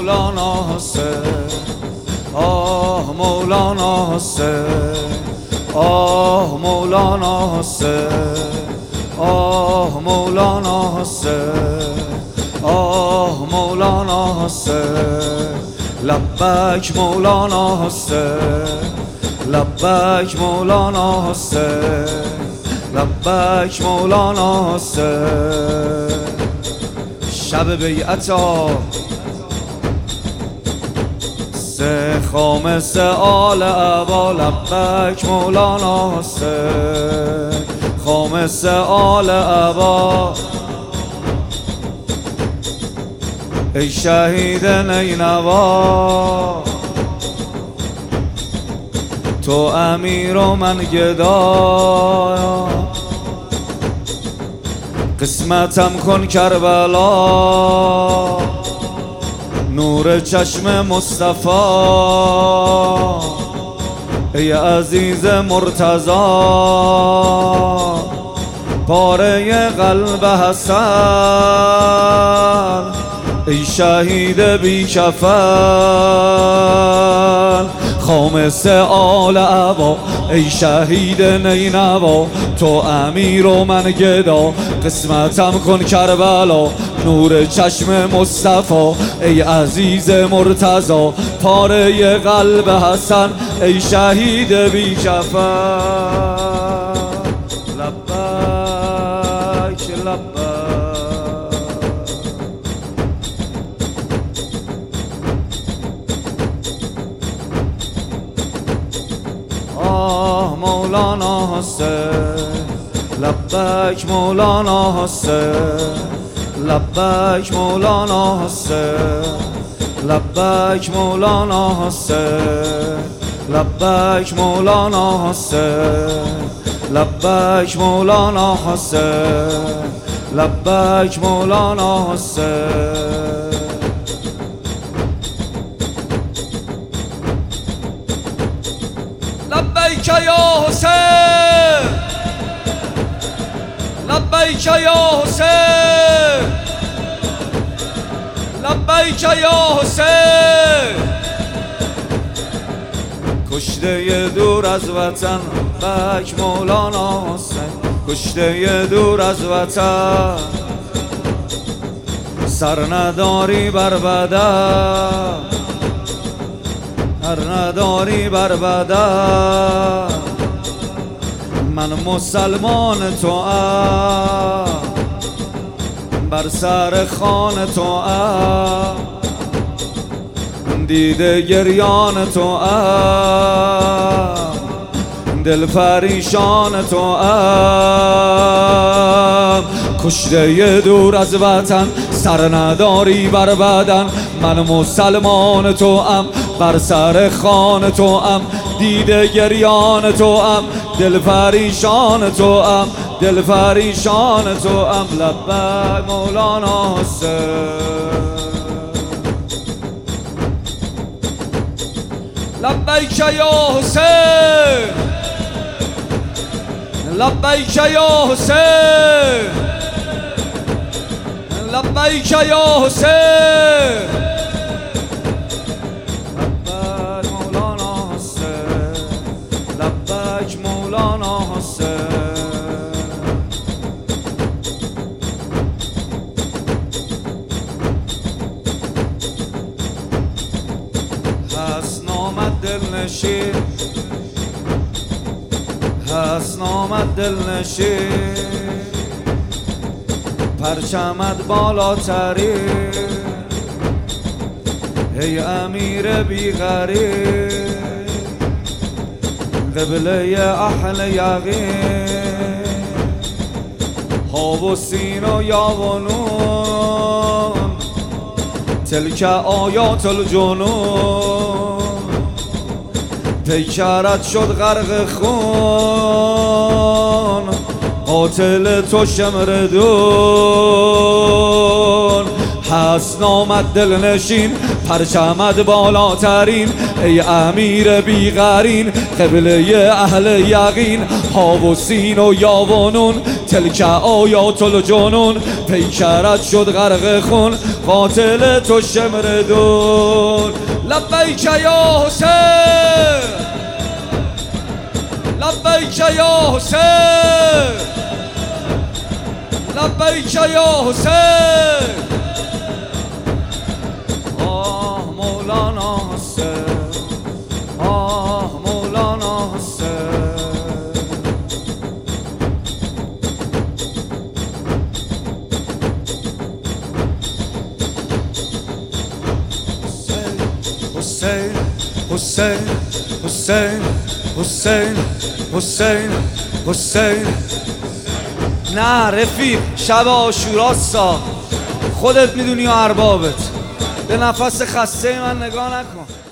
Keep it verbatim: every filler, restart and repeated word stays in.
مولانا حسین، آه مولانا حسین، آه مولانا حسین، آه مولانا حسین، آه مولانا حسین. لبیک مولانا حسین، لبیک مولانا حسین، لبیک مولانا حسین. شب بیعتا سه خامس آل عبا، لبیک مولانا حسین، خامس آل عبا. ای شهید نینوا تو امیر و من گدا، قسمتم کن کربلا، نور چشم مصطفی. ای عزیز مرتضی پاره قلب حسن، ای شهید بی کفن، خامس آل عبا. ای شهید نینوا تو امیر و من گدا، قسمتم کن کربلا، نور چشم مصطفی. ای عزیز مرتضی پاره قلب حسن، ای شهید بی کفن. لبیک لبیک. آه مولانا حسین، لبیک مولانا حسین، لبیک مولانا حسین، لبیک مولانا حسین، لبیک مولانا حسین، لبیک مولانا حسین، لبیک مولانا حسین. لبیک یا حسین، لبیک یا حسین، لبیک یا حسین. کشته دور از وطن، لبیک مولانا حسین، کشته دور از وطن. سر نداری بر بدن، سر نداری بر بدن. من مسلمان تو ام، بر سر خان تو ام، دیده گریان تو ام، دل پریشان تو ام. کشته دور از وطن، سر نداری بر بدن. من مسلمان تو ام، بر سر خان تو ام، دیده گریان تو ام، دل پریشان تو ام، دل پریشان تو ام. لبیک مولانا حسین، لبیک یا حسین، لبیک یا حسین، لبیک یا حسین. لبیک مولانا حسین، لبیک مولانا حسین. حسن آمد دلنشین، حسن آمد دلنشین، پرچمت بالاترین. ای امیر بی غریب، قبله اهل یقین. ها و سین و یا و نون، تلک آیات الجنون. پیکرت شد غرق خون، قاتل تو شمردون. حسن آمد دلنشین، پرچمت بالاترین ای امیر بیغرین، قبله اهل یقین، ها و سین و یا و نون، تلک آیات الجنون، پیکرت شد غرق خون، قاتل تو شمردون. لبیک یا حسین، لبیک یا حسین، لبیک یا حسین. آه مولانا حسین، آه مولانا حسین. حسین حسین حسین حسین حسین حسین. نه رفیق، شب عاشوراستا، خودت میدونی و اربابت. به نفس خسته من نگاه نکن.